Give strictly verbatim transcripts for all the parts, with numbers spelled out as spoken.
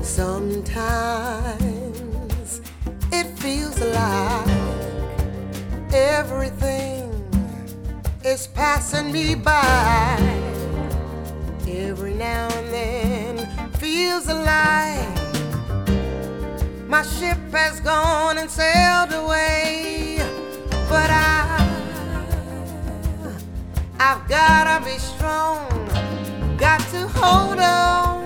Sometimes it feels like everything is passing me by. Every now and then feels like my ship has gone and sailed away. But I, I've gotta be strong, got to hold on.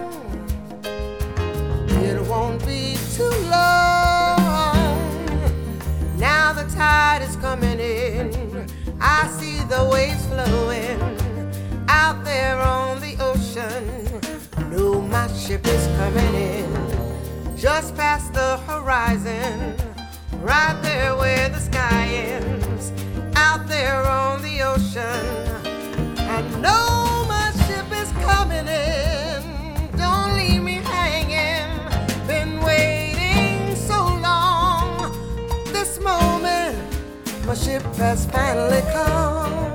It won't be too long. Now the tide is coming in, I see the waves flowing out there on the ocean. Know my ship is coming in, just past the horizon, right there where the sky ends, out there on the ocean. I know my ship is coming in, don't leave me hanging. Been waiting so long, this moment my ship has finally come.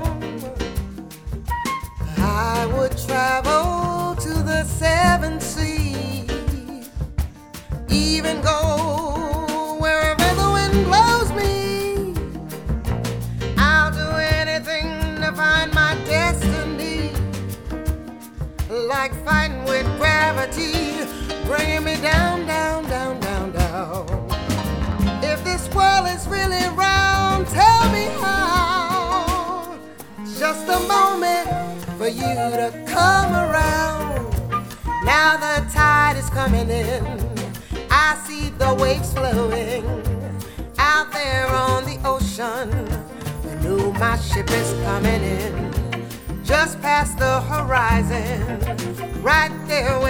I would travel to the seven seas, even go wherever the wind blows me. I'll do anything to find my destiny, like fighting with gravity, bringing me down, down, down, down, down. If this world is really round, tell me how. It's just a moment for you to come around. Now the tide is coming in, I see the waves flowing out there on the ocean. I know my ship is coming in, just past the horizon, right there